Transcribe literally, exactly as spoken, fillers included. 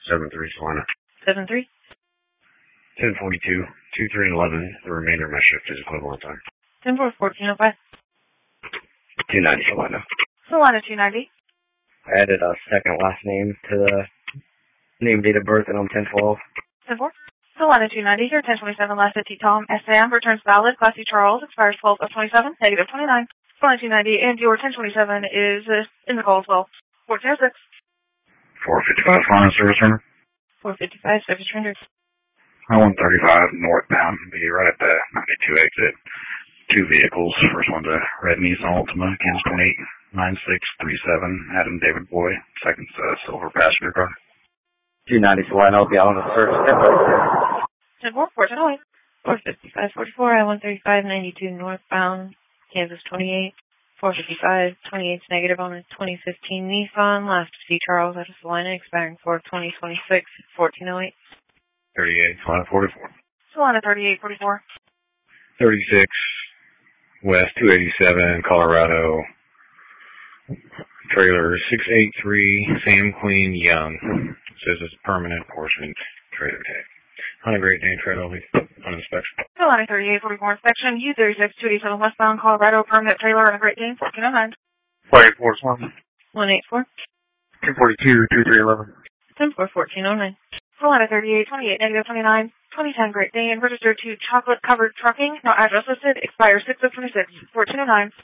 seven three Salina. seven three? ten forty-two, two three and eleven. The remainder of my shift is equivalent time. ten four, fourteen oh five. two ninety Salina. Salina two ninety. I added a second last name to the name, date of birth, and on ten twelve. ten four. Salina two ninety, your ten twenty-seven last fifty Tom S M returns valid. Class C Charles expires twelve of twenty-seven, negative twenty-nine. Salina two ninety, and your ten twenty-seven is uh, in the call as well. fourteen oh six. four fifty-five Salina service rendered. four fifty-five service rendered. I one thirty-five northbound, be right at the ninety-two exit. Two vehicles. First one's a red Nissan Altima, Kansas twenty-eight nine six three seven, Adam David Boy. Second's a silver passenger car. two ninety Salina, I'll be out on the first. ten four, fourteen oh eight. four fifty-five forty-four, I one thirty-five ninety-two northbound, Kansas twenty-eight. four fifty-five twenty-eight negative on a twenty fifteen Nissan, last C Charles out of Salina, expiring for twenty twenty-six, fourteen oh eight. thirty-eight Salina forty-four. Salina thirty-eight forty-four. thirty-six West two eighty-seven, Colorado. Trailer six eight three, Sam Queen Young. It says it's permanent portion trailer tag. On a Great Dane trailer on inspection. Salina thirty-eight forty-four inspection, U thirty-six two eighty-seven westbound, Colorado, permanent trailer on a Great Dane, fourteen oh nine. one eighty-four Salina. one eighty-four. ten forty-two, two three eleven. ten four, fourteen oh nine. Salina thirty-eight twenty-eight, negative twenty-nine. twenty ten Great Dane, registered to chocolate covered trucking, no address listed, expires six of twenty-six, fourteen oh nine.